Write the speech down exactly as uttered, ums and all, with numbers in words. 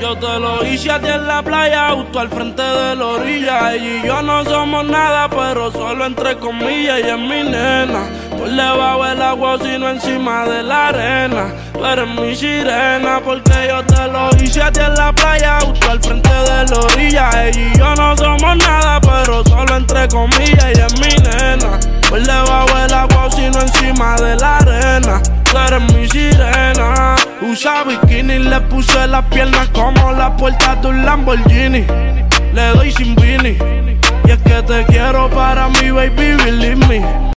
Yo te lo hice a ti en la playa, justo al frente de la orilla. Ella y yo no somos nada, pero solo entre comillas. Ella es mi nena, por debajo del agua, sino encima de la arena. Tú eres mi sirena, porque yo te lo hice a ti en la playa, justo al frente de la orilla. Ella y yo no somos nada, pero solo entre comillas. Ella es mi nena, por debajo del agua, sino encima de la arena. Tú eres mi sirena. Usa bikini, le puse las piernas como las puertas de un Lamborghini. Le doy sin vini, y es que te quiero para mi baby, believe me.